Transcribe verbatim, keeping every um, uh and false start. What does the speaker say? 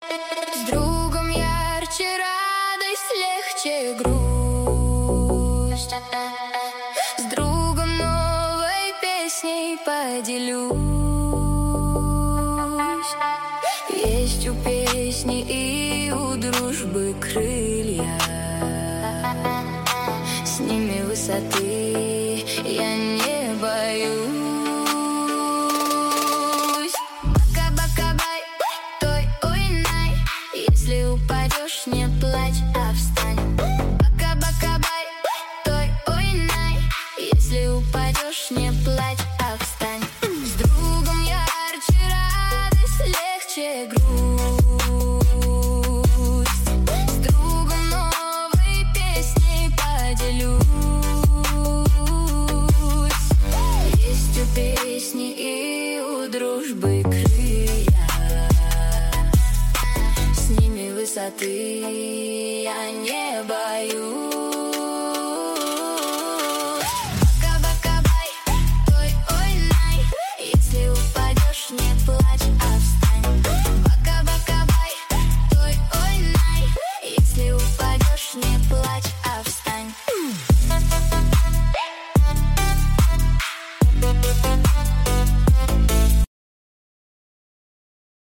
С другом ярче радость, легче грусть. С другом новой песней поделюсь. Есть у песни и у дружбы крылья. С ними высоты я не боюсь. Бака-бака-бай, той ой-най. Если упадешь, не плачь, а встань. Бака-бака-бай, той ой-най. Если упадешь, не плачь, а встань. С другом ярче радость, легче грусть. С другом новой песней поделюсь. Есть у песни и у дружбы крылья. С ними высоты я не боюсь.